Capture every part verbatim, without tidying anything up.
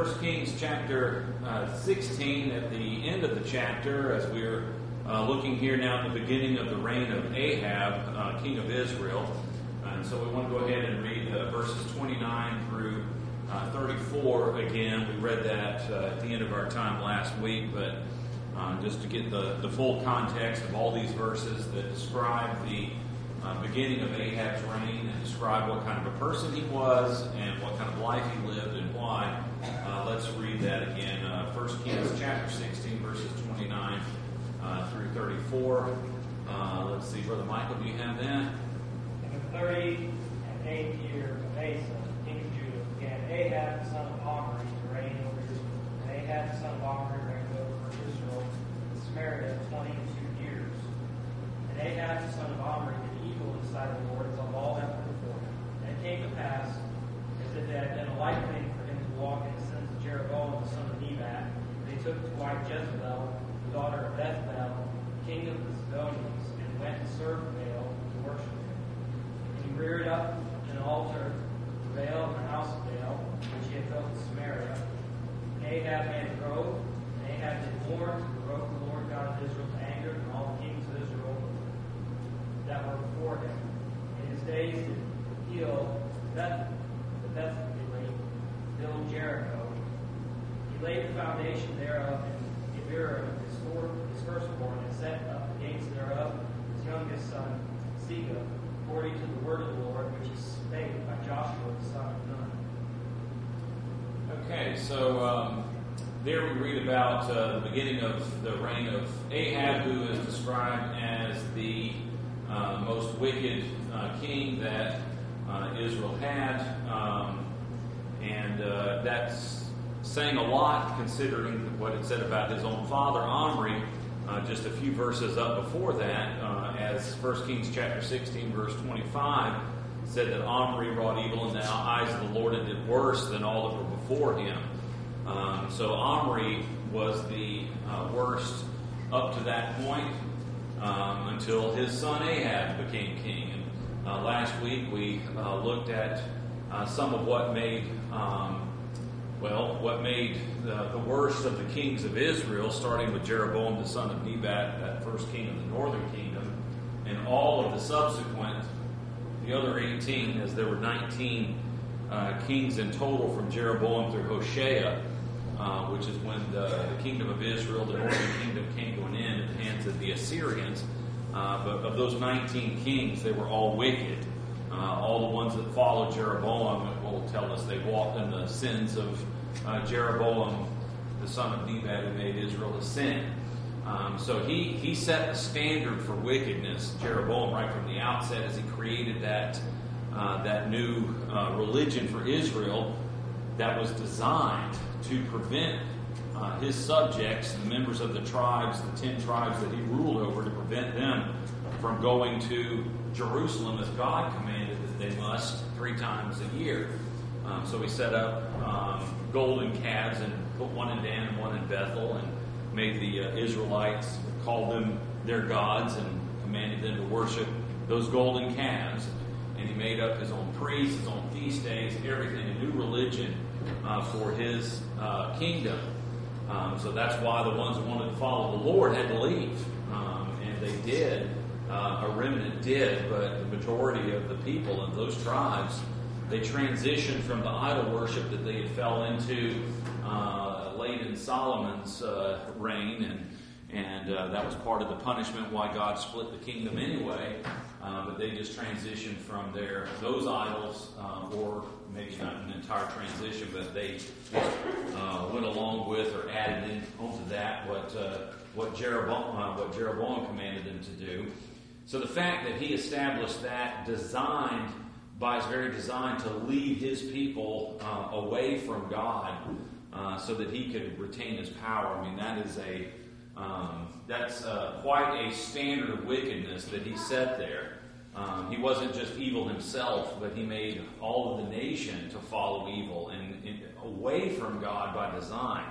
First Kings chapter uh, sixteen, at the end of the chapter, as we're uh, looking here now at the beginning of the reign of Ahab, uh, king of Israel. And so we want to go ahead and read uh, verses twenty-nine through uh, thirty-four again. We read that uh, at the end of our time last week, but uh, just to get the, the full context of all these verses that describe the Uh, beginning of Ahab's reign and describe what kind of a person he was and what kind of life he lived and why. Uh, let's read that again. Uh, First Kings chapter sixteen, verses twenty-nine uh, through thirty-four. Uh, let's see, Brother Michael, do you have that? In the thirty and eighth year of Asa, king of Judah, began Ahab the son of Omri to reign over Israel. And Ahab the son of Omri reigned over Israel in Samaria twenty and two years. And Ahab the son of Omri did evil in the sight of the Lord as of all that were before him. And it came to pass, as it had been a light thing for him to walk in the sins of Jeroboam the son of Nebat, and he took to wife Jezebel, the daughter of Ethbaal, king of the Sidonians, and went to serve Baal to worship him. And he reared up an altar to Baal in the house of Baal, which he had built in Samaria. And Ahab made a grove, and Ahab did more to provoke the Lord God of Israel to anger than all the kings of Israel that were before him. In his days did heal Beth, the Bethlehem, build Jericho. He laid the foundation thereof in Gebiram, his, four, his firstborn, and set up the gates thereof, his youngest son, Sega, according to the word of the Lord, which is spake by Joshua the son of Nun. Okay, so um, there we read about uh, the beginning of the reign of Ahab, who is described as the Uh, most wicked uh, king that uh, Israel had, um, and uh, that's saying a lot considering what it said about his own father Omri uh, just a few verses up before that, uh, as First Kings chapter sixteen verse twenty-five said that Omri wrought evil in the eyes of the Lord and did worse than all that were before him. Um, so Omri was the uh, worst up to that point. Um, until his son Ahab became king. And uh, last week we uh, looked at uh, some of what made, um, well, what made the, the worst of the kings of Israel, starting with Jeroboam the son of Nebat, that first king of the northern kingdom, and all of the subsequent, the other eighteen, as there were nineteen uh, kings in total from Jeroboam through Hoshea, Uh, which is when the, the kingdom of Israel, the northern kingdom, came to an end at the hands of the Assyrians. Uh, but of those nineteen kings, they were all wicked. Uh, all the ones that followed Jeroboam will tell us they walked in the sins of uh, Jeroboam, the son of Nebat, who made Israel to sin. Um, so he, he set the standard for wickedness, Jeroboam, right from the outset, as he created that, uh, that new uh, religion for Israel that was designed to prevent uh, his subjects, the members of the tribes, the ten tribes that he ruled over, to prevent them from going to Jerusalem as God commanded that they must three times a year. Um, so he set up um, golden calves and put one in Dan and one in Bethel, and made the uh, Israelites call them their gods and commanded them to worship those golden calves. And he made up his own priests, his own feast days, everything, a new religion uh, for his uh, kingdom. Um, so that's why the ones who wanted to follow the Lord had to leave. Um, and they did. Uh, a remnant did, but the majority of the people of those tribes, they transitioned from the idol worship that they had fell into uh, late in Solomon's uh, reign, and And uh, that was part of the punishment why God split the kingdom anyway. Uh, but they just transitioned from their those idols, uh, or maybe not an entire transition, but they uh, went along with or added in onto that what uh, what Jeroboam uh, what Jeroboam commanded them to do. So the fact that he established that, designed by his very design to lead his people uh, away from God, uh, so that he could retain his power. I mean, that is a Um, that's uh, quite a standard of wickedness that he set there. Um, he wasn't just evil himself, but he made all of the nation to follow evil and, and away from God by design.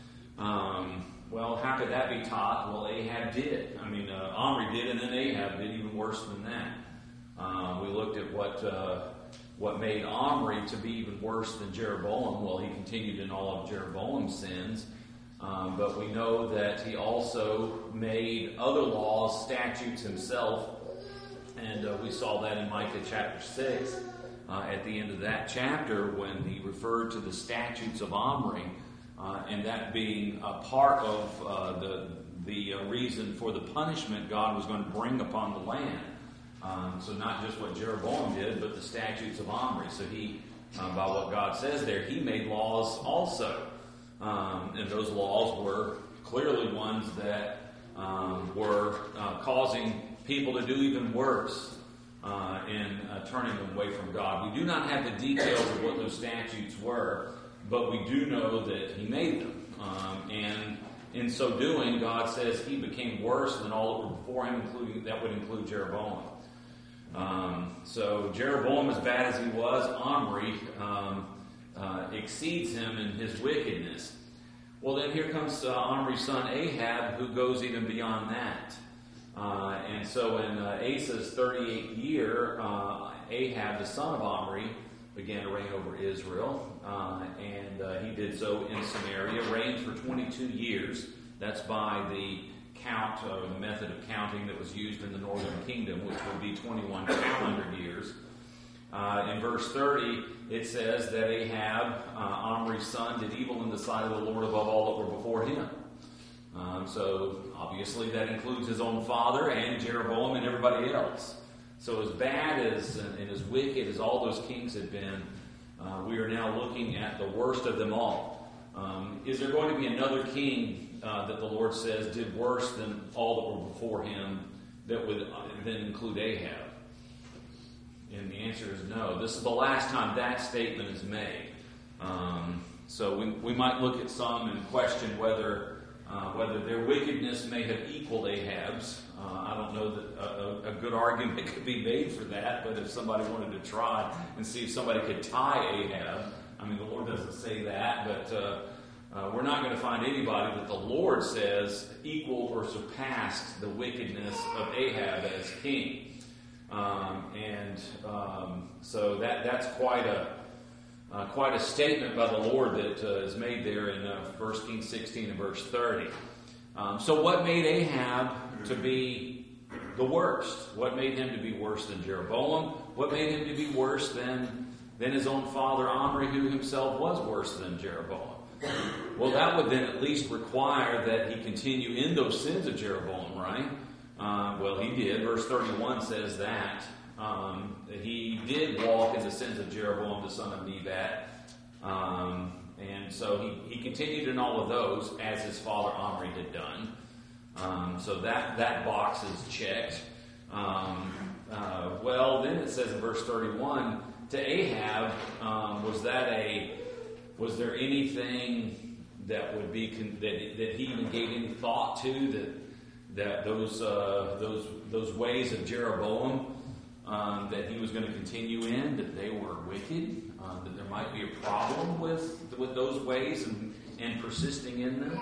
Um, well, how could that be taught? Well, Ahab did. I mean, uh, Omri did, and then Ahab did even worse than that. Uh, we looked at what uh, what made Omri to be even worse than Jeroboam? Well, he continued in all of Jeroboam's sins. Um, but we know that he also made other laws, statutes himself. And uh, we saw that in Micah chapter six. Uh, at the end of that chapter, when he referred to the statutes of Omri, uh, and that being a part of uh, the the uh, reason for the punishment God was going to bring upon the land. Um, so not just what Jeroboam did, but the statutes of Omri. So he, uh, by what God says there, he made laws also. Um, and those laws were clearly ones that um, were uh, causing people to do even worse. Uh, in uh, turning them away from God. We do not have the details of what those statutes were, but we do know that he made them. Um, and in so doing, God says he became worse than all that were before him, including that would include Jeroboam. Um, so Jeroboam, as bad as he was, Omri um, uh, exceeds him in his wickedness. Well, then here comes uh, Omri's son Ahab, who goes even beyond that. Uh, and so in uh, Asa's thirty-eighth year, uh, Ahab, the son of Omri, began to reign over Israel. Uh, and uh, he did so in Samaria, reigned for twenty-two years. That's by the count, uh, the method of counting that was used in the northern kingdom, which would be twenty-one calendar years. Uh, in verse thirty, it says that Ahab, uh, Omri's son, did evil in the sight of the Lord above all that were before him. Um, so, obviously, that includes his own father and Jeroboam and everybody else. So, as bad as and, and as wicked as all those kings had been, uh, we are now looking at the worst of them all. Um, is there going to be another king uh, that the Lord says did worse than all that were before him that would uh, then include Ahab? And the answer is no. This is the last time that statement is made. Um, so, we, we might look at some and question whether... Uh, whether their wickedness may have equaled Ahab's. Uh, I don't know that a, a good argument could be made for that, but if somebody wanted to try and see if somebody could tie Ahab, I mean, the Lord doesn't say that, but uh, uh, we're not going to find anybody that the Lord says equaled or surpassed the wickedness of Ahab as king. Um, and um, so that that's quite a Uh, quite a statement by the Lord that uh, is made there in uh, First Kings sixteen and verse thirty. Um, so what made Ahab to be the worst? What made him to be worse than Jeroboam? What made him to be worse than, than his own father Omri, who himself was worse than Jeroboam? Well, that would then at least require that he continue in those sins of Jeroboam, right? Uh, well, he did. Verse thirty-one says that. Um, he did walk in the sins of Jeroboam, the son of Nebat. Um, and so he, he continued in all of those as his father Omri had done. Um, so that, that box is checked. Um, uh, well, then it says in verse thirty-one, to Ahab, um, was that a, was there anything that would be, con- that, that he even gave any thought to, that, that those, uh, those, those ways of Jeroboam, Um, that he was going to continue in, that they were wicked, uh, that there might be a problem with with those ways and, and persisting in them?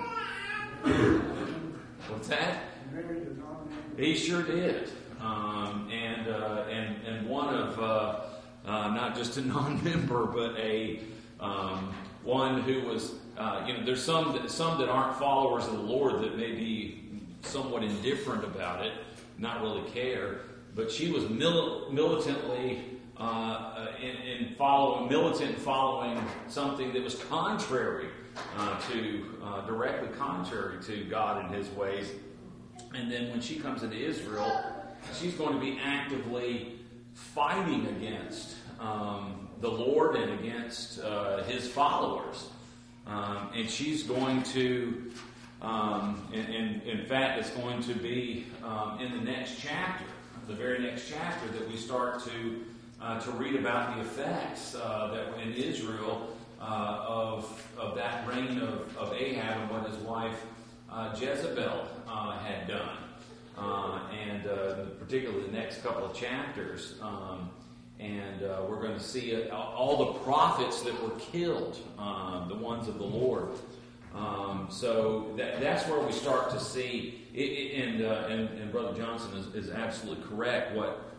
What's that? He sure did. Um, and, uh, and and one of, uh, uh, not just a non-member, but a um, one who was, uh, you know, there's some that, some that aren't followers of the Lord that may be somewhat indifferent about it, not really care. But she was mil- militantly uh, in, in following, militant following something that was contrary uh, to, uh, directly contrary to God and His ways. And then when she comes into Israel, she's going to be actively fighting against um, the Lord and against uh, His followers. Um, and she's going to, um, and, and in fact, it's going to be um, in the next chapter. The very next chapter that we start to uh, to read about the effects uh, that were in Israel uh, of of that reign of, of Ahab and what his wife uh, Jezebel uh, had done, uh, and uh, particularly the next couple of chapters, um, and uh, we're going to see it, all the prophets that were killed, uh, the ones of the Lord. Um, so that, that's where we start to see, it, it, and, uh, and and Brother Johnson is, is absolutely correct. What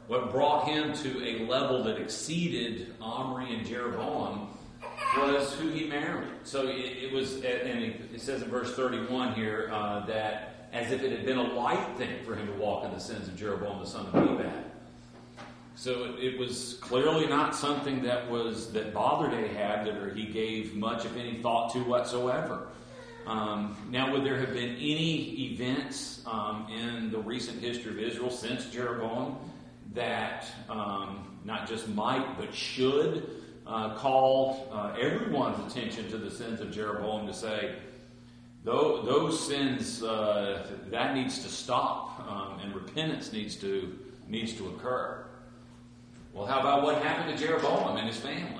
what brought him to a level that exceeded Omri and Jeroboam was who he married. So it, it was, and it says in verse thirty-one here uh, that as if it had been a light thing for him to walk in the sins of Jeroboam the son of Nebat. So it, it was clearly not something that was that bothered Ahab, that he gave much, if any, thought to whatsoever. Um, now, would there have been any events um, in the recent history of Israel since Jeroboam that um, not just might but should uh, call uh, everyone's attention to the sins of Jeroboam to say, those, those sins, uh, that needs to stop, um, and repentance needs to needs to occur? Well, how about what happened to Jeroboam and his family?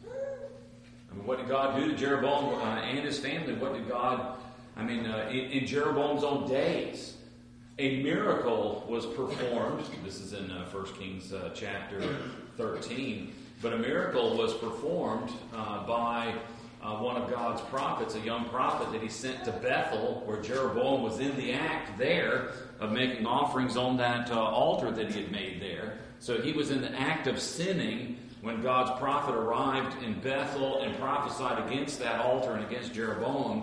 I mean, what did God do to Jeroboam uh, and his family? What did God, I mean, uh, in, in Jeroboam's own days, a miracle was performed. This is in uh, First Kings uh, chapter thirteen. But a miracle was performed uh, by uh, one of God's prophets, a young prophet that he sent to Bethel, where Jeroboam was in the act there of making offerings on that uh, altar that he had made there. So he was in the act of sinning when God's prophet arrived in Bethel and prophesied against that altar and against Jeroboam.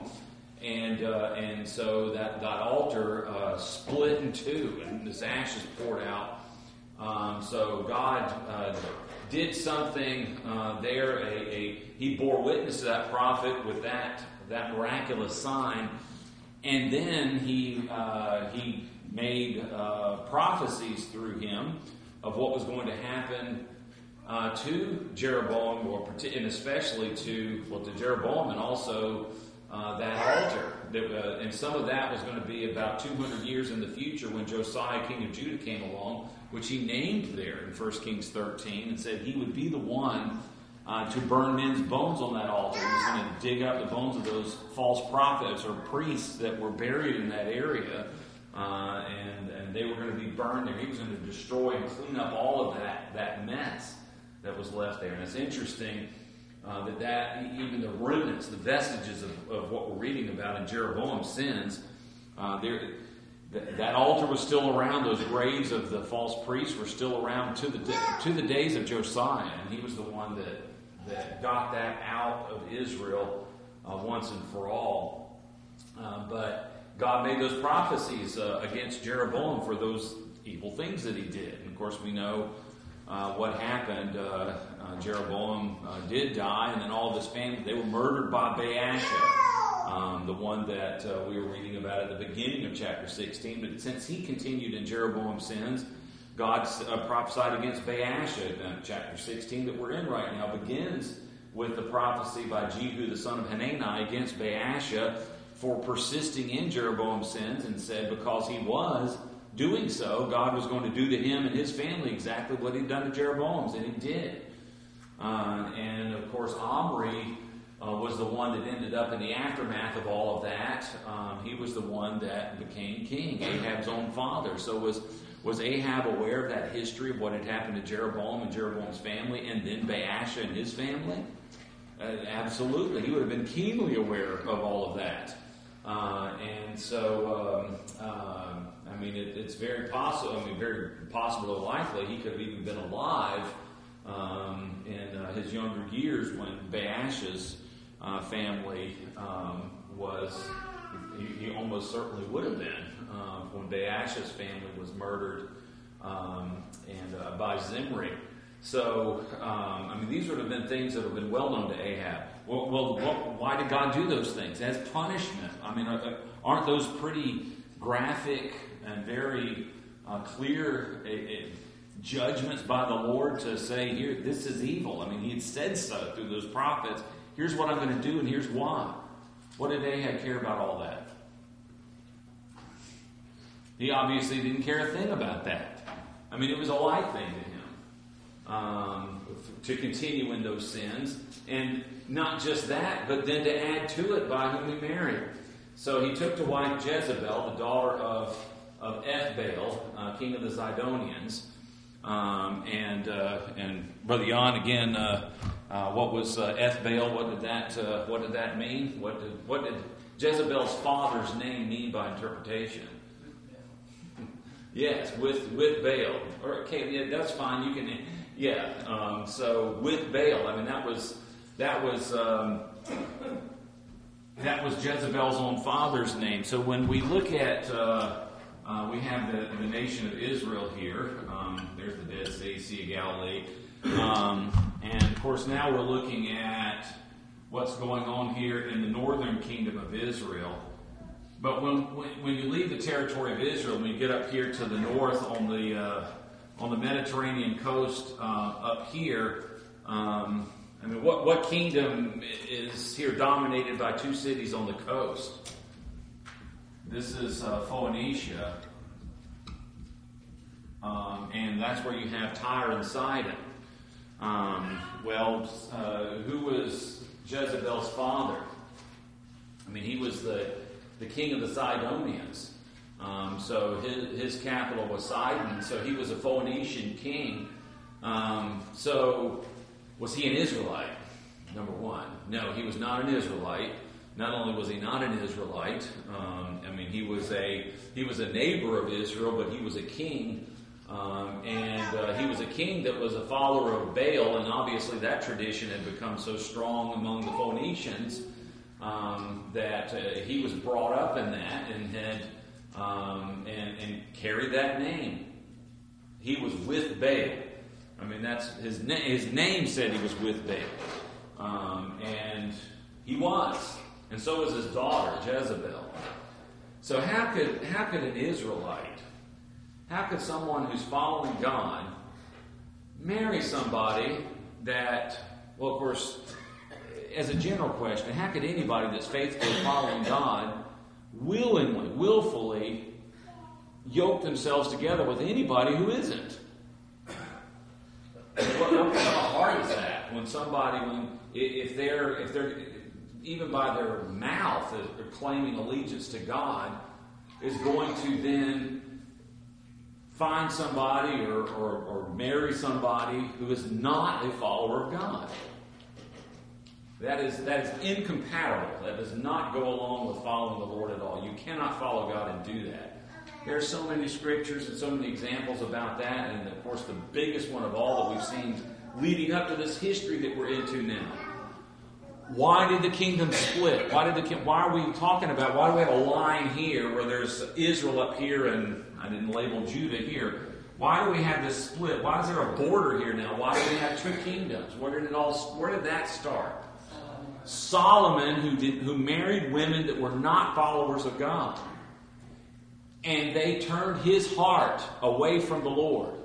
And uh, and so that, that altar uh, split in two, and this ashes poured out. Um, so God uh, did something uh, there. A, a he bore witness to that prophet with that that miraculous sign, and then he uh, he made uh, prophecies through him of what was going to happen uh, to Jeroboam, or and especially to well to Jeroboam, and also uh, that altar. That, uh, and some of that was going to be about two hundred years in the future when Josiah, king of Judah, came along, which he named there in First Kings thirteen, and said he would be the one uh, to burn men's bones on that altar. He was going to dig up the bones of those false prophets or priests that were buried in that area, uh, and, and they were going to be burned there. He was going to destroy and clean up all of that, that mess that was left there. And it's interesting uh, that, that even the remnants, the vestiges of, of what we're reading about in Jeroboam's sins, uh, there... that altar was still around. Those graves of the false priests were still around to the to the days of Josiah, and he was the one that that got that out of Israel uh, once and for all. Uh, but God made those prophecies uh, against Jeroboam for those evil things that he did. And of course, we know uh, what happened. Uh, uh, Jeroboam uh, did die, and then all of his family, they were murdered by Baasha. Um, the one that uh, we were reading about at the beginning of chapter sixteen. But since he continued in Jeroboam's sins, God uh, prophesied against Baasha. Uh, chapter sixteen that we're in right now begins with the prophecy by Jehu, the son of Hanani, against Baasha for persisting in Jeroboam's sins, and said because he was doing so, God was going to do to him and his family exactly what he'd done to Jeroboam's, and he did. Uh, and of course, Omri Uh, was the one that ended up in the aftermath of all of that. Um, he was the one that became king, Ahab's own father. So was was Ahab aware of that history of what had happened to Jeroboam and Jeroboam's family, and then Baasha and his family? Uh, absolutely. He would have been keenly aware of all of that. Uh, and so, um, um, I mean, it, it's very possible, I mean, very possible or likely he could have even been alive um, in uh, his younger years when Baasha's Uh, family um, was, he, he almost certainly would have been uh, when Baasha's family was murdered um, and uh, by Zimri. So, um, I mean, these would have been things that have been well known to Ahab. Well, well what, why did God do those things? As punishment. I mean, aren't those pretty graphic and very uh, clear uh, uh, judgments by the Lord to say, here, this is evil? I mean, he had said so through those prophets. Here's what I'm going to do, and here's why. What did Ahab care about all that? He obviously didn't care a thing about that. I mean, it was a light thing to him um, to continue in those sins. And not just that, but then to add to it by whom he married. So he took to wife Jezebel, the daughter of, of Ethbaal, uh, king of the Zidonians. Um, and uh, and Brother Jan, again, uh, uh, what was uh, Ethbaal? What did that uh, What did that mean? What did what did Jezebel's father's name mean by interpretation? Yes, with with Baal. Or, okay, yeah, that's fine. You can, yeah. Um, so with Baal, I mean that was that was um, that was Jezebel's own father's name. So when we look at, uh, uh, we have the, the nation of Israel here. Um, there's the Dead Sea, Sea of Galilee, um, and of course now we're looking at what's going on here in the northern kingdom of Israel. But when, when when you leave the territory of Israel, when you get up here to the north on the uh, on the Mediterranean coast uh, up here, um, I mean, what what kingdom is here dominated by two cities on the coast? This is uh, Phoenicia, um, and that's where you have Tyre and Sidon. Um, well, uh, who was Jezebel's father? I mean, he was the the king of the Sidonians. Um, so his, his capital was Sidon, so he was a Phoenician king. Um, so was he an Israelite? Number one. No, he was not an Israelite. Not only was he not an Israelite, um, I mean, he was a he was a neighbor of Israel, but he was a king. Um, and uh, he was a king that was a follower of Baal, and obviously that tradition had become so strong among the Phoenicians Um, that uh, he was brought up in that and had um, and, and carried that name. He was with Baal. I mean, that's his name. His name said he was with Baal, um, and he was, and so was his daughter Jezebel. So how could how could an Israelite, how could someone who's following God marry somebody that, well, of course, as a general question, how could anybody that's faithfully following God willingly, willfully yoke themselves together with anybody who isn't? What, how hard is that when somebody, when if they're if they're even by their mouth they're claiming allegiance to God, is going to then find somebody or, or, or marry somebody who is not a follower of God? That is that is incompatible. That does not go along with following the Lord at all. You cannot follow God and do that. There are so many scriptures and so many examples about that, and of course the biggest one of all that we've seen leading up to this history that we're into now. Why did the kingdom split? Why did the why are we talking about? Why do we have a line here where there's Israel up here and I didn't label Judah here? Why do we have this split? Why is there a border here now? Why do we have two kingdoms? Where did it all? Where did that start? Solomon, who did, who married women that were not followers of God, and they turned his heart away from the Lord,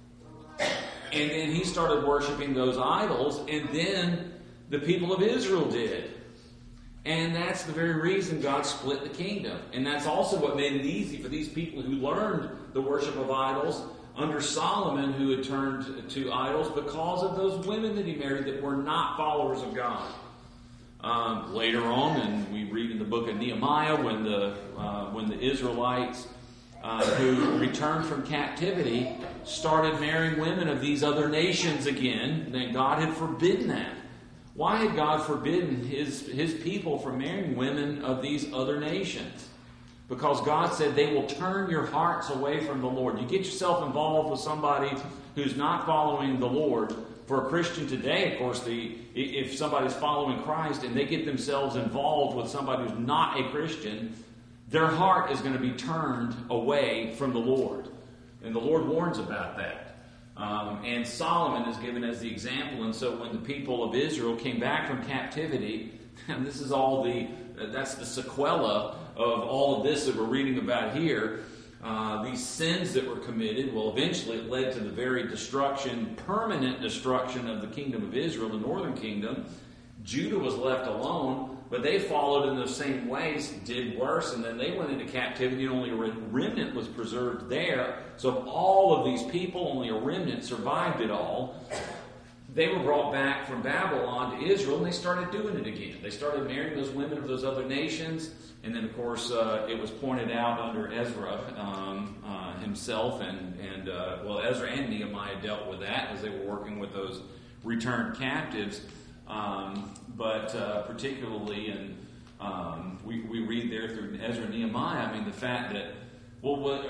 and then he started worshiping those idols, and then the people of Israel did, and that's the very reason God split the kingdom, and that's also what made it easy for these people who learned the worship of idols under Solomon, who had turned to idols because of those women that he married that were not followers of God. Um, later on, and we read in the book of Nehemiah, when the uh, when the Israelites uh, who returned from captivity started marrying women of these other nations again, then God had forbidden that. Why had God forbidden his his people from marrying women of these other nations? Because God said they will turn your hearts away from the Lord. You get yourself involved with somebody who's not following the Lord. For a Christian today, of course, the if somebody's following Christ and they get themselves involved with somebody who's not a Christian, their heart is going to be turned away from the Lord. And the Lord warns about that. Um, and Solomon is given as the example. And so when the people of Israel came back from captivity, and this is all the, that's the sequela of all of this that we're reading about here. Uh, these sins that were committed, well, eventually it led to the very destruction, permanent destruction of the kingdom of Israel, the northern kingdom. Judah was left alone, but they followed in those same ways, did worse, and then they went into captivity, and only a remnant was preserved there. So of all of these people, only a remnant survived it all. They were brought back from Babylon to Israel, and they started doing it again. They started marrying those women of those other nations. And then, of course, uh, it was pointed out under Ezra um, uh, himself, and, and uh, well, Ezra and Nehemiah dealt with that as they were working with those returned captives. Um, but uh, particularly, in, um, we, we read there through Ezra and Nehemiah, I mean, the fact that, well, what,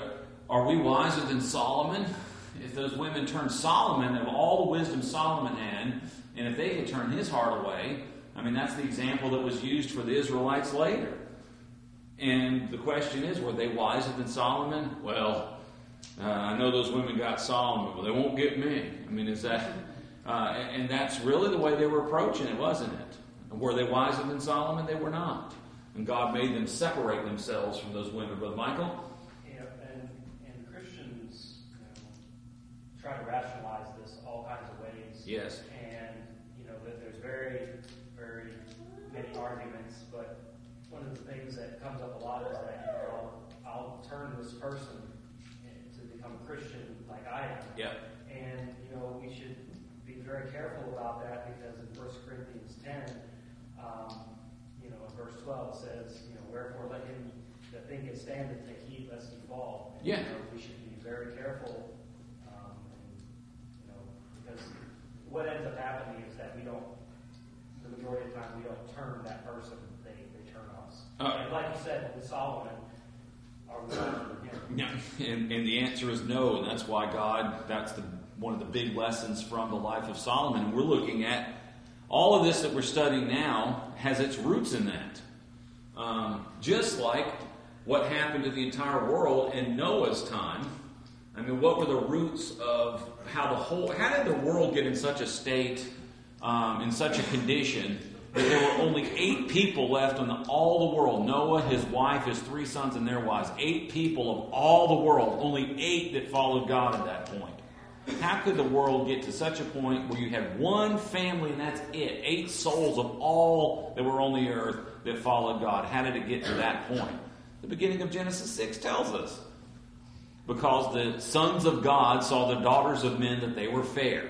are we wiser than Solomon? If those women turned Solomon, of all the wisdom Solomon had, and if they had turned his heart away, I mean, that's the example that was used for the Israelites later. And the question is, were they wiser than Solomon? Well, uh, I know those women got Solomon, but they won't get me. I mean, is that... Uh, and that's really the way they were approaching it, wasn't it? Were they wiser than Solomon? They were not. And God made them separate themselves from those women. Brother Michael? Yeah, and, and Christians, you know, try to rationalize this all kinds of ways. Yes. And, you know, that there's very, very many arguments, but one of the things that comes up a lot is that, you know, I'll, I'll turn this person to become a Christian like I am. Yeah. And, you know, we should be very careful about that, because in First Corinthians ten, um, you know, in verse twelve, it says, you know, wherefore let him that thinketh standeth take heed lest he fall. And, yeah. You know, we should be very careful, um, and, you know, because what ends up happening is that we don't, the majority of the time, we don't turn that person; they they turn us. Uh, and like you said with Solomon, are we wiser than him? Yeah, and, and the answer is no, and that's why God. That's the one of the big lessons from the life of Solomon. And we're looking at all of this that we're studying now has its roots in that. Um, just like what happened to the entire world in Noah's time. I mean, what were the roots of how the whole, how did the world get in such a state, um, in such a condition, that there were only eight people left in the, all the world? Noah, his wife, his three sons, and their wives. Eight people of all the world. Only eight that followed God at that point. How could the world get to such a point where you have one family and that's it? Eight souls of all that were on the earth that followed God. How did it get to that point? The beginning of Genesis six tells us. Because the sons of God saw the daughters of men that they were fair.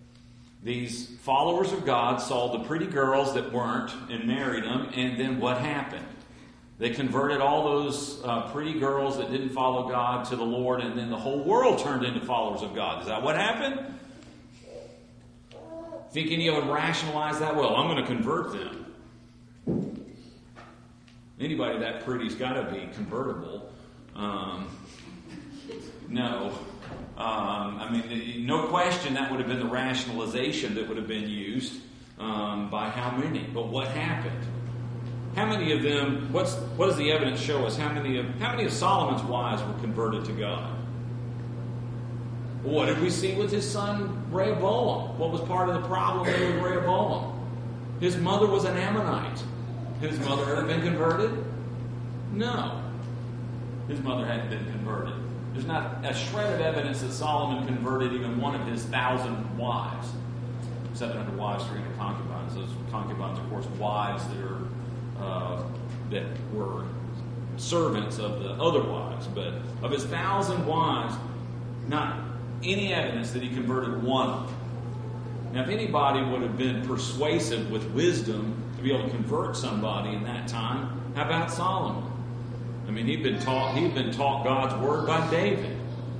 These followers of God saw the pretty girls that weren't and married them, and then what happened? They converted all those uh, pretty girls that didn't follow God to the Lord, and then the whole world turned into followers of God. Is that what happened? Think any of them rationalize that? Well, I'm going to convert them. Anybody that pretty's got to be convertible. Um, no. Um, I mean, no question that would have been the rationalization that would have been used um, by how many. But what happened? How many of them, what's, what does the evidence show us? How many of how many of Solomon's wives were converted to God? What did we see with his son Rehoboam? What was part of the problem there with Rehoboam? His mother was an Ammonite. His mother ever been converted? No. His mother hadn't been converted. There's not a shred of evidence that Solomon converted even one of his thousand wives. seven hundred wives, three hundred concubines. Those concubines, of course, wives that are Uh, that were servants of the other wives. But of his thousand wives, not any evidence that he converted one of them. Now, if anybody would have been persuasive with wisdom to be able to convert somebody in that time, how about Solomon? I mean, he'd been taught he'd been taught God's word by David.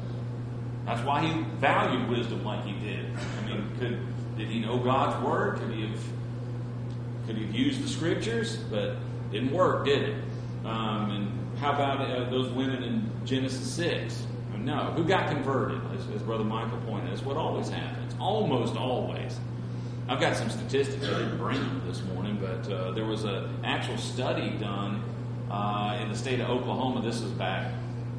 That's why he valued wisdom like he did. I mean, could did he know God's word? Could he have Could he have used the scriptures? But it didn't work, did it? Um, and how about uh, those women in Genesis six? No. Who got converted? As, as Brother Michael pointed out, it's what always happens. Almost always. I've got some statistics. I didn't bring them this morning, but uh, there was an actual study done uh, in the state of Oklahoma. This was back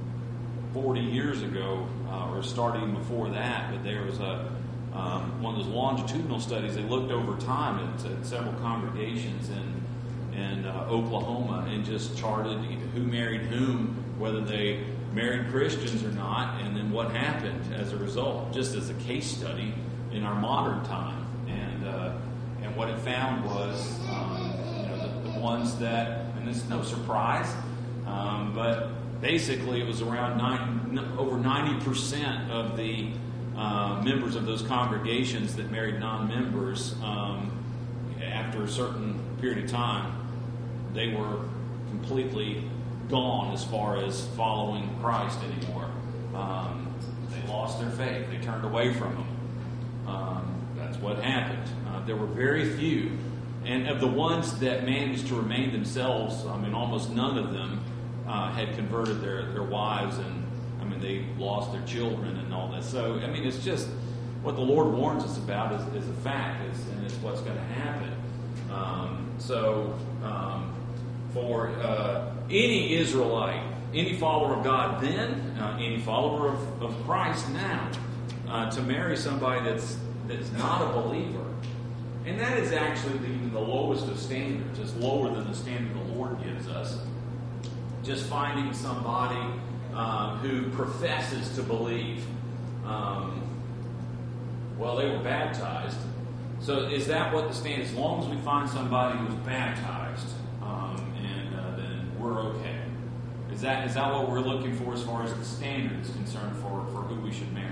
forty years ago, uh, or starting before that, but there was a Um, one of those longitudinal studies. They looked over time at, at several congregations in in uh, Oklahoma and just charted who married whom, whether they married Christians or not, and then what happened as a result, just as a case study in our modern time. And uh, and what it found was, um, you know, the, the ones that, and this is no surprise, um, but basically it was around nine, over ninety percent of the Uh, members of those congregations that married non-members, um, after a certain period of time, they were completely gone as far as following Christ anymore. Um, they lost their faith. They turned away from him. Um, that's what happened. Uh, there were very few. And of the ones that managed to remain themselves, I mean, almost none of them uh, had converted their, their wives. And I mean, they lost their children and all that. So, I mean, it's just what the Lord warns us about is, is a fact, is, and it's what's going to happen. Um, so, um, for uh, any Israelite, any follower of God then, uh, any follower of, of Christ now, uh, to marry somebody that's that's not a believer, and that is actually the, the lowest of standards. It's lower than the standard the Lord gives us. Just finding somebody uh, who professes to believe. Um, well, they were baptized. So is that what the standard? As long as we find somebody who's baptized, um, and uh, then we're okay. Is that is that what we're looking for as far as the standard is concerned for, for who we should marry?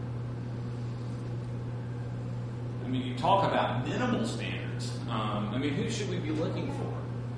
I mean, you talk about minimal standards. Um, I mean, who should we be looking for?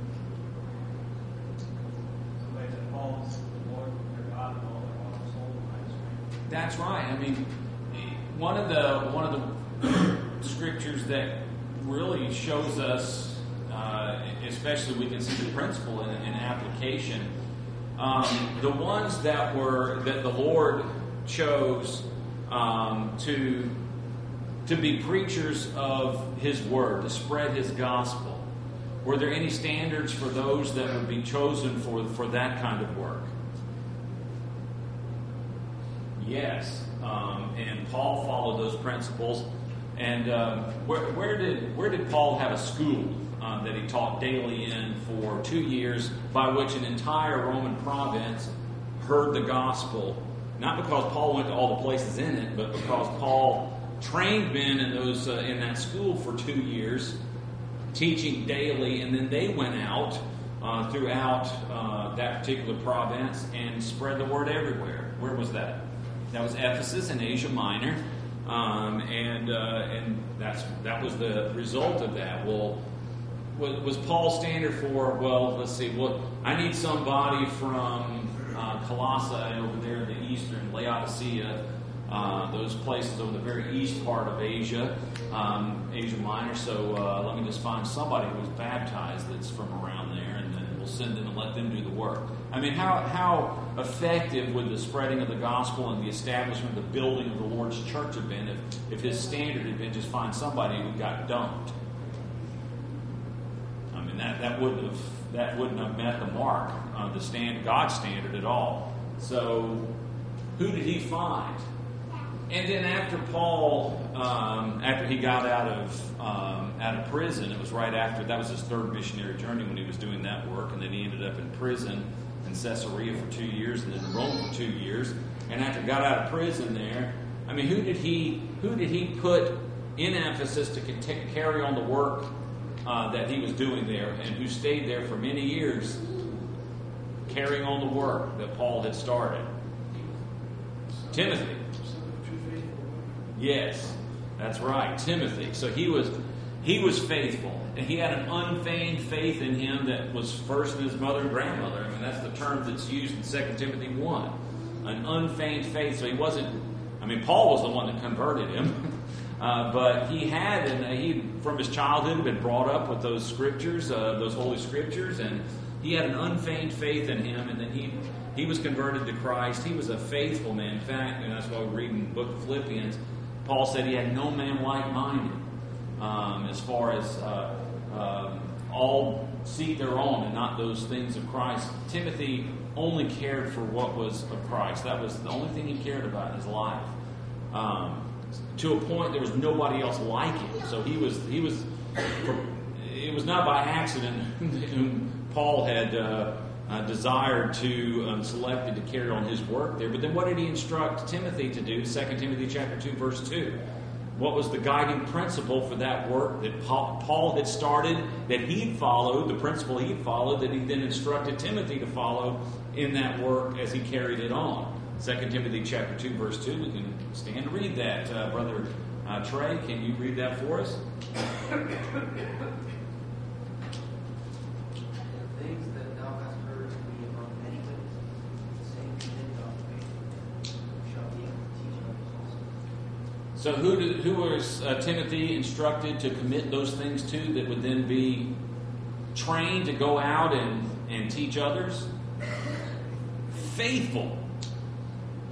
Somebody that follows the Lord, their God, and all their heart, soul, and mind. That's right. I mean, one of the one of the scriptures that really shows us, uh, especially we can see the principle in, in application. Um, the ones that were that the Lord chose um, to. to be preachers of His Word, to spread His gospel. Were there any standards for those that would be chosen for, for that kind of work? Yes. Um, and Paul followed those principles. And um, where, where did where did Paul have a school uh, that he taught daily in for two years, by which an entire Roman province heard the gospel? Not because Paul went to all the places in it, but because Paul trained men in those uh, in that school for two years, teaching daily, and then they went out uh, throughout uh, that particular province and spread the word everywhere. Where was that? That was Ephesus in Asia Minor, um, and uh, and that's that was the result of that. Well, was, was Paul's standard for? Well, let's see. Well, I need somebody from uh, Colossae over there in the eastern Laodicea. Uh, those places over the very east part of Asia, um, Asia Minor. So uh, let me just find somebody who was baptized that's from around there, and then we'll send them and let them do the work. I mean, how how effective would the spreading of the gospel and the establishment, the building of the Lord's church have been if, if His standard had been just find somebody who got dunked? I mean, that, that wouldn't have that wouldn't have met the mark, uh, the stand God's standard at all. So, who did He find? And then after Paul, um, after he got out of um, out of prison, it was right after, that was his third missionary journey when he was doing that work, and then he ended up in prison in Caesarea for two years, and then in Rome for two years. And after he got out of prison there, I mean, who did he who did he put in Ephesus to cont- carry on the work uh, that he was doing there, and who stayed there for many years, carrying on the work that Paul had started? Timothy. Yes, that's right, Timothy. So he was he was faithful. And he had an unfeigned faith in him that was first in his mother and grandmother. I mean, that's the term that's used in Second Timothy one. An unfeigned faith. So he wasn't, I mean, Paul was the one that converted him. uh, but he had, and uh, he, from his childhood, been brought up with those scriptures, uh, those holy scriptures, and he had an unfeigned faith in him, and then he he was converted to Christ. He was a faithful man. In fact, and that's why we read in the book of Philippians, Paul said he had no man like-minded, um, as far as uh, um, all seek their own and not those things of Christ. Timothy only cared for what was of Christ. That was the only thing he cared about in his life. Um, to a point, there was nobody else like him. So he was, he was. It was not by accident whom Paul had uh, uh, desired to, um, selected to carry on his work there. But then what did he instruct Timothy to do? Second Timothy chapter two, verse two. What was the guiding principle for that work that Paul had started, that he'd followed, the principle he'd followed, that he then instructed Timothy to follow in that work as he carried it on? Second Timothy chapter two, verse two. We can stand to read that. Uh, Brother uh, Trey, can you read that for us? So who did, who was uh, Timothy instructed to commit those things to that would then be trained to go out and, and teach others? Faithful.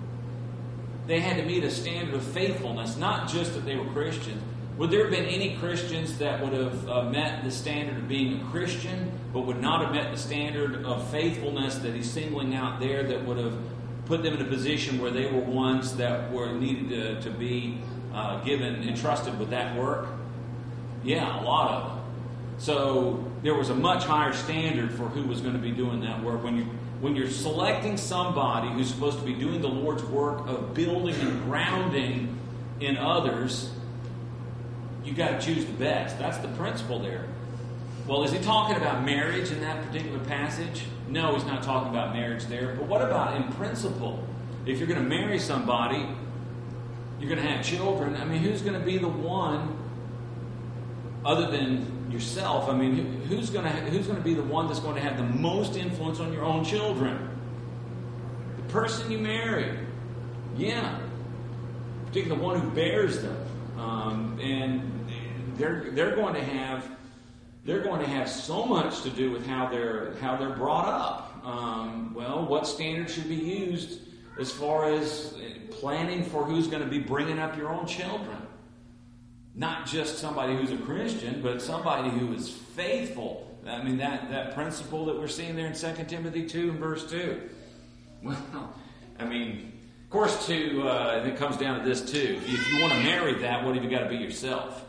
they had to meet a standard of faithfulness, not just that they were Christians. Would there have been any Christians that would have uh, met the standard of being a Christian, but would not have met the standard of faithfulness that he's singling out there, that would have put them in a position where they were ones that were needed to, to be uh, given, entrusted with that work? Yeah, a lot of them. So there was a much higher standard for who was going to be doing that work. When you when you're selecting somebody who's supposed to be doing the Lord's work of building and grounding in others, you got to choose the best. That's the principle there. Well, is he talking about marriage in that particular passage? No, he's not talking about marriage there. But what about in principle? If you're going to marry somebody, you're going to have children. I mean, who's going to be the one other than yourself? I mean, who's going to who's going to be the one that's going to have the most influence on your own children? The person you marry. Yeah. Particularly the one who bears them. Um, and they're they're going to have they're going to have so much to do with how they're how they're brought up. Um, well, what standards should be used as far as planning for who's going to be bringing up your own children? Not just somebody who's a Christian, but somebody who is faithful. I mean, that, that principle that we're seeing there in Second Timothy two and verse two. Well, I mean, of course, too, uh, it comes down to this, too. If you want to marry that, what have you got to be yourself?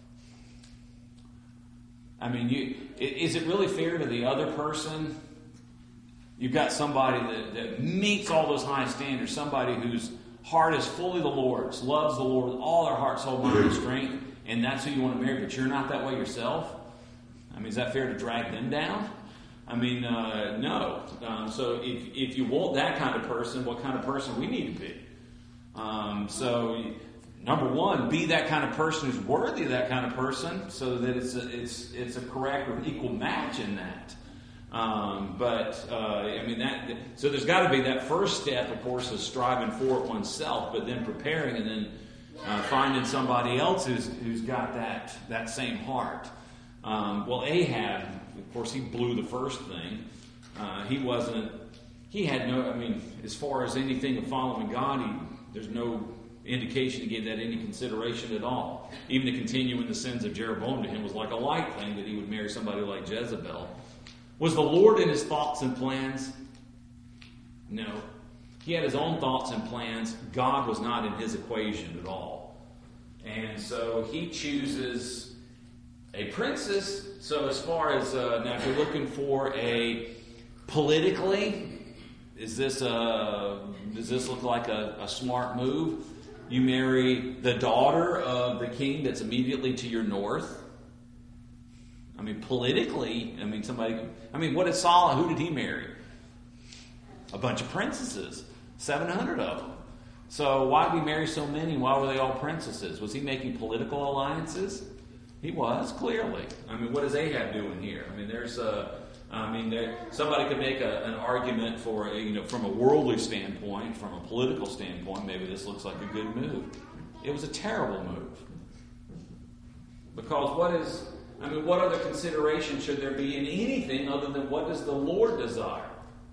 I mean, you, is it really fair to the other person? You've got somebody that, that meets all those high standards, somebody whose heart is fully the Lord's, loves the Lord with all their heart, soul, mind, and strength, and that's who you want to marry, but you're not that way yourself? I mean, is that fair to drag them down? I mean, uh, no. Um, so if if you want that kind of person, what kind of person we need to be? Um, so, number one, be that kind of person who's worthy of that kind of person, so that it's a, it's it's a correct or equal match in that. Um, but uh, I mean that. So there's got to be that first step, of course, is striving for it oneself, but then preparing and then uh, finding somebody else who's who's got that that same heart. Um, well, Ahab, of course, he blew the first thing. Uh, he wasn't. He had no. I mean, as far as anything of following God, he, there's no indication he gave that any consideration at all. Even to continue in the sins of Jeroboam to him was like a light thing that he would marry somebody like Jezebel. Was the Lord in his thoughts and plans? No. He had his own thoughts and plans. God was not in his equation at all. And so he chooses a princess. So as far as, uh, now if you're looking for a politically, is this a, does this look like a, a smart move? You marry the daughter of the king that's immediately to your north. I mean, politically, I mean, somebody, I mean, what did Solomon, who did he marry? A bunch of princesses, seven hundred of them. So why did he marry so many? Why were they all princesses? Was he making political alliances? He was, clearly. I mean, what is Ahab doing here? I mean, there's a, I mean, there, somebody could make a, an argument for, a, you know, from a worldly standpoint, from a political standpoint, maybe this looks like a good move. It was a terrible move. Because what is, I mean, what other consideration should there be in anything other than what does the Lord desire?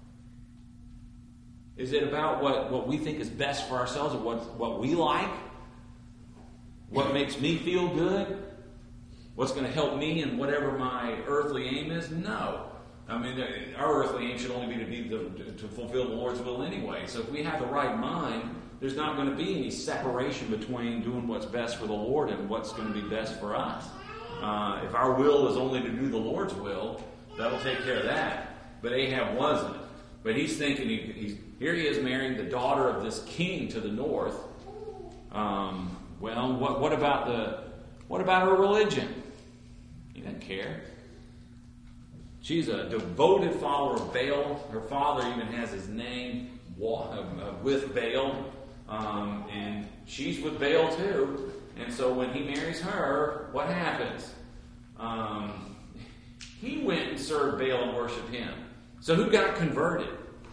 Is it about what, what we think is best for ourselves, or what, what we like? What makes me feel good? What's going to help me in whatever my earthly aim is? No. I mean, our earthly aim should only be to be the, to fulfill the Lord's will anyway. So if we have the right mind, there's not going to be any separation between doing what's best for the Lord and what's going to be best for us. Uh, if our will is only to do the Lord's will, that'll take care of that. But Ahab wasn't. But he's thinking, he, he's, here he is marrying the daughter of this king to the north. Um, well, what, what about the what about her religion? He doesn't care. She's a devoted follower of Baal. Her father even has his name with Baal. Um, and she's with Baal too. And so when he marries her, what happens? Um, he went and served Baal and worshiped him. So who got converted?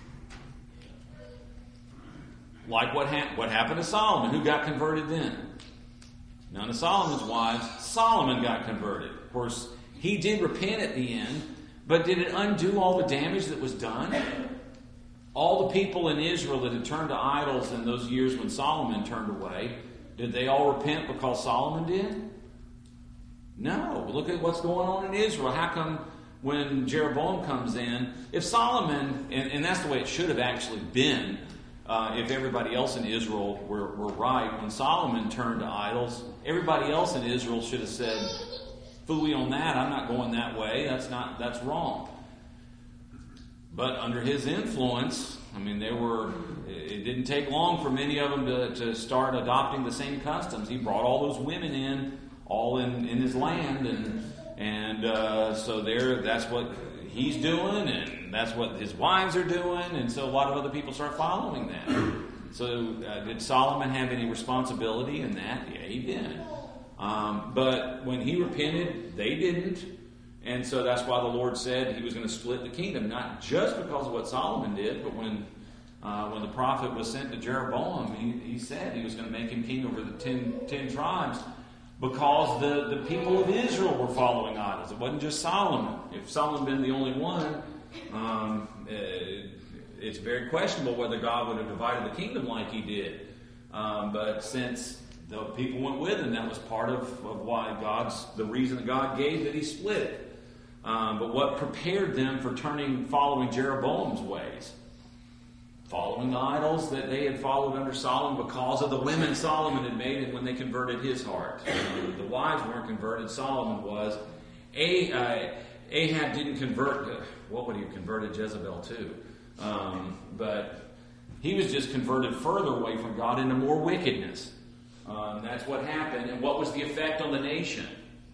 Like what, ha- what happened to Solomon? Who got converted then? None of Solomon's wives. Solomon got converted. Of course, he did repent at the end, but did it undo all the damage that was done? Of All the people in Israel that had turned to idols in those years when Solomon turned away, did they all repent because Solomon did? No. Look at what's going on in Israel. How come when Jeroboam comes in, if Solomon, and, and that's the way it should have actually been, uh, if everybody else in Israel were, were right, when Solomon turned to idols, everybody else in Israel should have said, "Phooey on that, I'm not going that way, that's not that's wrong." But under his influence, I mean, they were. It didn't take long for many of them to, to start adopting the same customs. He brought all those women in, all in, in his land, and and uh, so there, that's what he's doing, and that's what his wives are doing, and so a lot of other people start following that. So, uh, did Solomon have any responsibility in that? Yeah, he did. Um, but when he repented, they didn't. And so that's why the Lord said he was going to split the kingdom, not just because of what Solomon did, but when uh, when the prophet was sent to Jeroboam, he, he said he was going to make him king over the ten, ten tribes because the, the people of Israel were following idols. It wasn't just Solomon. If Solomon had been the only one, um, it, it's very questionable whether God would have divided the kingdom like he did. Um, but since the people went with him, that was part of, of why God's, the reason that God gave that he split it. Um, but what prepared them for turning, following Jeroboam's ways? Following the idols that they had followed under Solomon because of the women Solomon had made and when they converted his heart. Uh, the wives weren't converted, Solomon was. A, uh, Ahab didn't convert, uh, what would he have converted Jezebel to? Um, but he was just converted further away from God into more wickedness. Um, that's what happened. And what was the effect on the nation?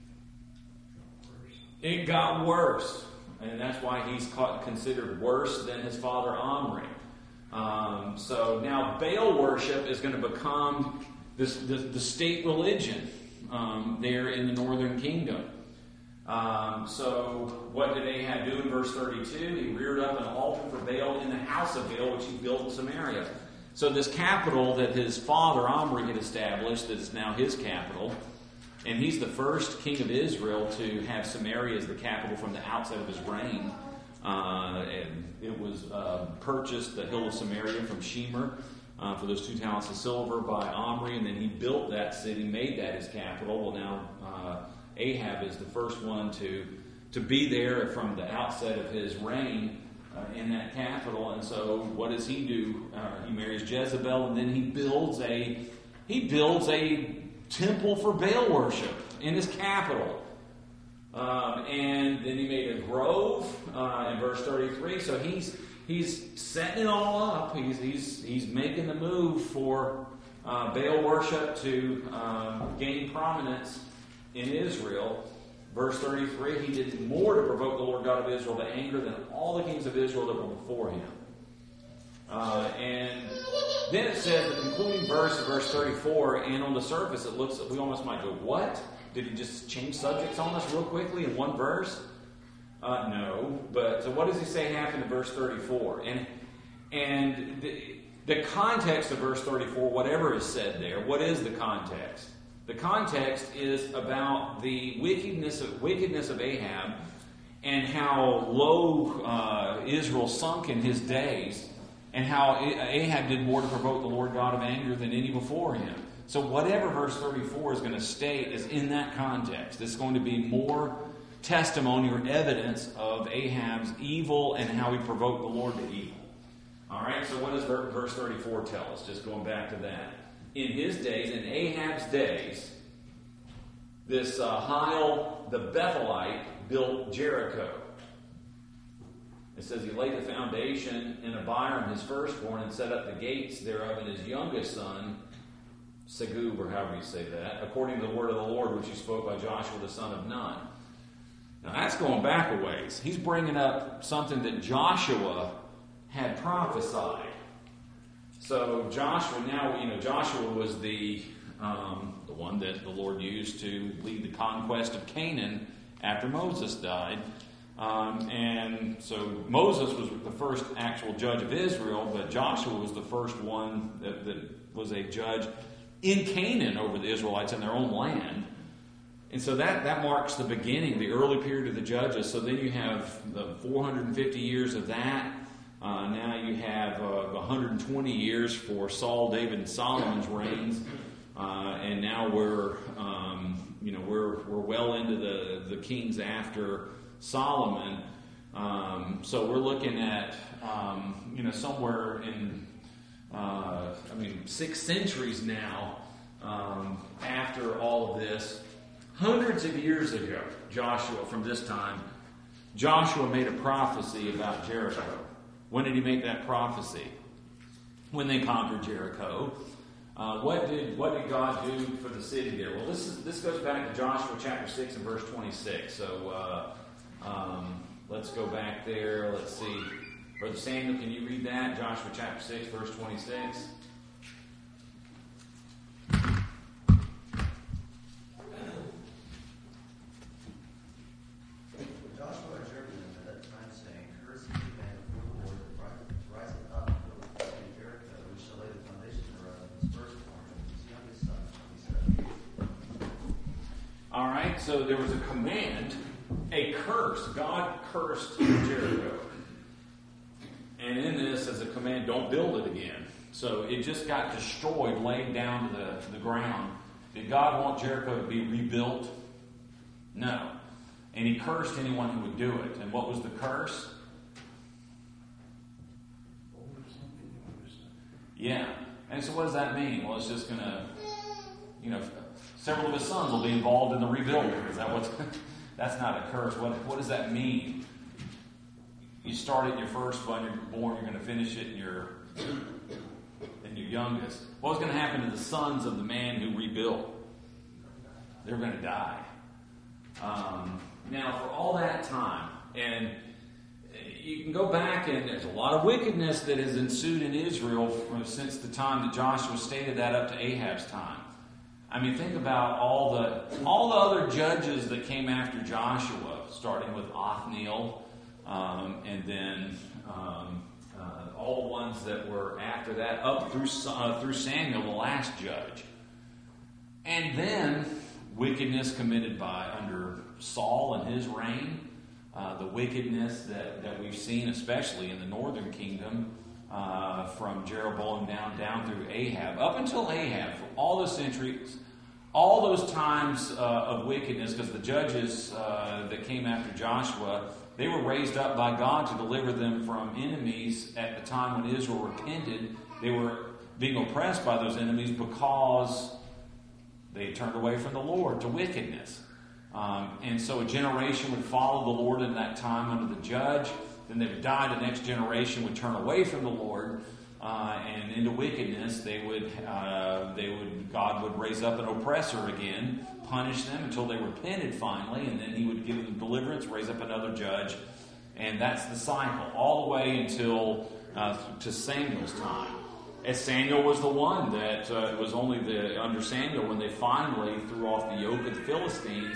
It got worse. And that's why he's caught, considered worse than his father Omri. Um, so now Baal worship is going to become this, the, the state religion um, there in the northern kingdom. Um, so what did Ahab do in verse thirty-two? He reared up an altar for Baal in the house of Baal, which he built in Samaria. So this capital that his father Omri had established, that is now his capital, and he's the first king of Israel to have Samaria as the capital from the outset of his reign. Uh, and it was uh, purchased, the hill of Samaria, from Shemer uh, for those two talents of silver by Omri, and then he built that city, made that his capital. Well, now uh, Ahab is the first one to to be there from the outset of his reign uh, in that capital. And so, what does he do? Uh, he marries Jezebel, and then he builds a he builds a temple for Baal worship in his capital. Um, and then he made a grove uh, in verse thirty-three. So he's he's setting it all up. He's he's he's making the move for uh, Baal worship to um, gain prominence in Israel. Verse thirty-three, he did more to provoke the Lord God of Israel to anger than all the kings of Israel that were before him. Uh, and then it says, the concluding verse of verse thirty-four, and on the surface it looks, we almost might go, what? Did he just change subjects on us real quickly in one verse? Uh, no. But so what does he say happened in verse thirty-four? And and the, the context of verse thirty-four, whatever is said there, what is the context? The context is about the wickedness of, wickedness of Ahab and how low uh, Israel sunk in his days, and how Ahab did more to provoke the Lord God of anger than any before him. So whatever verse thirty-four is going to state is in that context. It's going to be more testimony or evidence of Ahab's evil and how he provoked the Lord to evil. All right, so what does verse thirty-four tell us? Just going back to that. In his days, in Ahab's days, this uh, Hiel the Bethelite built Jericho. It says he laid the foundation in Abiram, his firstborn, and set up the gates thereof, and his youngest son, Segub, or however you say that, according to the word of the Lord, which he spoke by Joshua the son of Nun. Now that's going back a ways. He's bringing up something that Joshua had prophesied. So Joshua, now, you know, Joshua was the um, the one that the Lord used to lead the conquest of Canaan after Moses died. Um, and so Moses was the first actual judge of Israel, but Joshua was the first one that, that was a judge in Canaan over the Israelites in their own land. And so that, that marks the beginning, the early period of the judges. So then you have the four hundred fifty years of that. Uh, now you have uh, one hundred twenty years for Saul, David, and Solomon's reigns, uh, and now we're um, you know we're we're well into the the kings after Solomon. Um, so we're looking at um, you know somewhere in uh, I mean six centuries now um, after all of this. Hundreds of years ago, Joshua, from this time, Joshua made a prophecy about Jericho. When did he make that prophecy? When they conquered Jericho. Uh, what did what did God do for the city there? Well, this is this goes back to Joshua chapter six and verse twenty-six. So uh, um, let's go back there. Let's see. Brother Samuel, can you read that? Joshua chapter six, verse twenty-six. So there was a command, a curse. God cursed Jericho. And in this, as a command, don't build it again. So it just got destroyed, laid down to the, the ground. Did God want Jericho to be rebuilt? No. And he cursed anyone who would do it. And what was the curse? Yeah. And so what does that mean? Well, it's just going to, you know... Several of his sons will be involved in the rebuilding. Is that what's? That's not a curse. What What does that mean? You start at your first when you're born. You're going to finish it in your in your youngest. What's going to happen to the sons of the man who rebuilt? They're going to die. Um, now, for all that time, and you can go back, and there's a lot of wickedness that has ensued in Israel from, since the time that Joshua stated that up to Ahab's time. I mean, think about all the all the other judges that came after Joshua, starting with Othniel, um, and then um, uh, all the ones that were after that, up through uh, through Samuel, the last judge. And then wickedness committed by under Saul and his reign, uh, the wickedness that, that we've seen, especially in the northern kingdom, uh, from Jeroboam down down through Ahab, up until Ahab, for all those centuries, all those times uh, of wickedness, because the judges uh, that came after Joshua, they were raised up by God to deliver them from enemies at the time when Israel repented. They were being oppressed by those enemies because they turned away from the Lord to wickedness. Um, and so a generation would follow the Lord in that time under the judge. Then they would die. The next generation would turn away from the Lord uh, and into wickedness. They would, uh, they would, God would raise up an oppressor again, punish them until they repented finally, and then He would give them deliverance, raise up another judge, and that's the cycle all the way until uh, to Samuel's time. As Samuel was the one that uh, it was only the under Samuel when they finally threw off the yoke of the Philistines.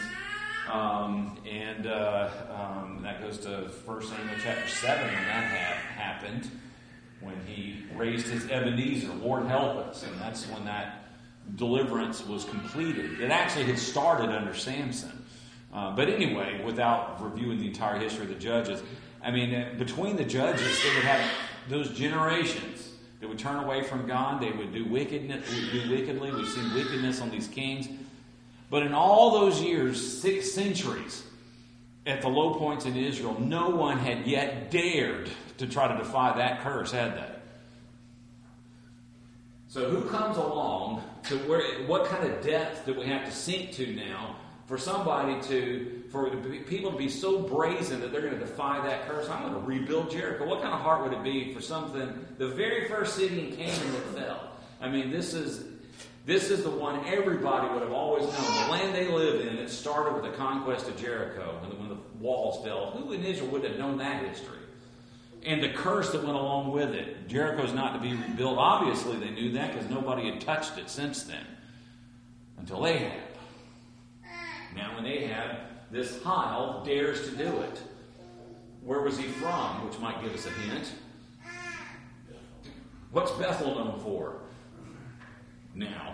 Um, and uh, um, that goes to First Samuel chapter seven when that ha- happened, when he raised his Ebenezer, Lord help us, and that's when that deliverance was completed. It actually had started under Samson. Uh, but anyway, without reviewing the entire history of the judges, I mean, uh, between the judges, they would have those generations that would turn away from God. They would do wickedness, do wickedly. We've seen wickedness on these kings. But in all those years, six centuries, at the low points in Israel, no one had yet dared to try to defy that curse, had they? So who comes along to where? What kind of depth do we have to sink to now for somebody to, for people to be so brazen that they're going to defy that curse? I'm going to rebuild Jericho. What kind of heart would it be for something, the very first city in Canaan that fell? I mean, this is this is the one everybody would have always known. The land they lived in, it started with the conquest of Jericho, when the, when the walls fell. Who in Israel would have known that history? And the curse that went along with it. Jericho's not to be rebuilt. Obviously they knew that because nobody had touched it since then. Until Ahab. Now when Ahab, this Hiel, dares to do it. Where was he from? Which might give us a hint. What's Bethel known for? Now.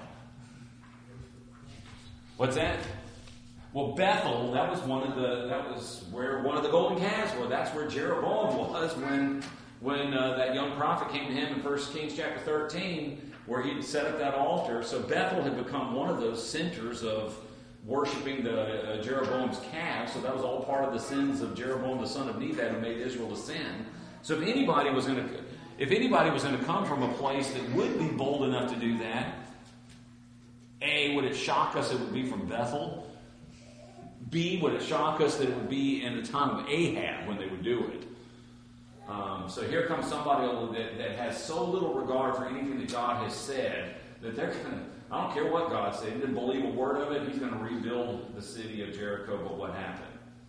What's that? Well, Bethel, that was one of the that was where one of the golden calves were. That's where Jeroboam was when when uh, that young prophet came to him in First Kings chapter thirteen, where he'd set up that altar. So Bethel had become one of those centers of worshiping the uh, Jeroboam's calf. So that was all part of the sins of Jeroboam the son of Nebat, who made Israel to sin. So if anybody was going to, if anybody was going to come from a place that would be bold enough to do that, A, would it shock us it would be from Bethel? B, would it shock us that it would be in the time of Ahab when they would do it? Um, so here comes somebody that, that has so little regard for anything that God has said that they're going to, I don't care what God said, he didn't believe a word of it, he's going to rebuild the city of Jericho. But what happened?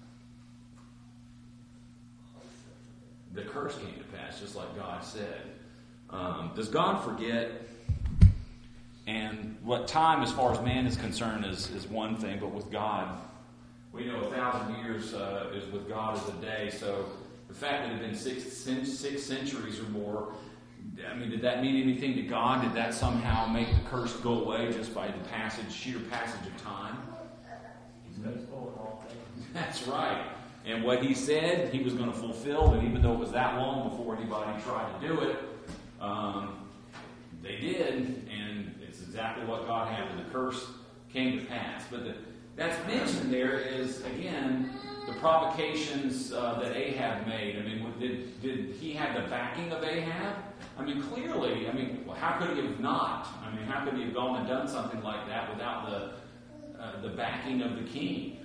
The curse came to pass, just like God said. Um, does God forget? And what time, as far as man is concerned, is, is one thing, but with God, we know a thousand years uh, is with God as a day. So the fact that it had been six, six centuries or more, I mean, did that mean anything to God? Did that somehow make the curse go away just by the passage, sheer passage of time? He's faithful in all things. That's right. And what he said, he was going to fulfill. And even though it was that long before anybody tried to do it, um, they did. And it's exactly what God had. And the curse came to pass. But the, that's mentioned there is, again, the provocations uh, that Ahab made. I mean, did, did he have the backing of Ahab? I mean, clearly, I mean, well, how could he have not? I mean, how could he have gone and done something like that without the uh, the backing of the king?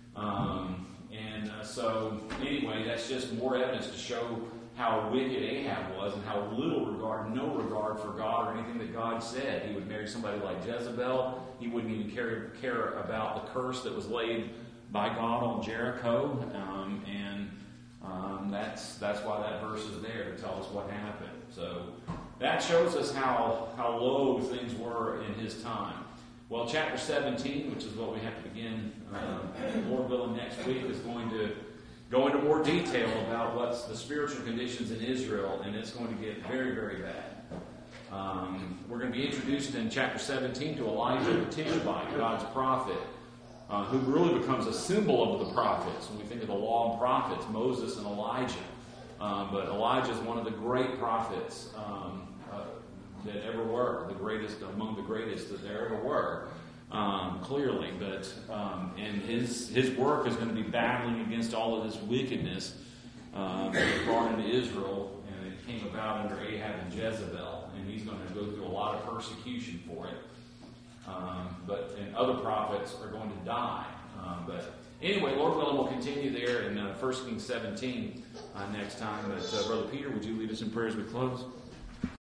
Um, and uh, so, anyway, that's just more evidence to show how wicked Ahab was and how little regard, no regard for God or anything that God said. He would marry somebody like Jezebel. He wouldn't even care, care about the curse that was laid by God on Jericho. Um, and um, that's that's why that verse is there to tell us what happened. So that shows us how, how low things were in his time. Well, chapter seventeen, which is what we have to begin, uh, Lord willing, next week, is going to go into more detail about what's the spiritual conditions in Israel, and it's going to get very, very bad. Um, we're going to be introduced in chapter seventeen to Elijah the Tishbite, God's prophet, uh, who really becomes a symbol of the prophets. When we think of the law and prophets, Moses and Elijah. Um, but Elijah is one of the great prophets um, uh, that ever were, the greatest among the greatest that there ever were, um, clearly. But um, and his his work is going to be battling against all of this wickedness um, that brought into Israel, and it came about under Ahab and Jezebel, and he's going to go through a lot of persecution for it. Um, but and other prophets are going to die. Um, but anyway, Lord willing, we'll continue there in uh, First Kings seventeen uh, next time. But uh, Brother Peter, would you lead us in prayer as we close?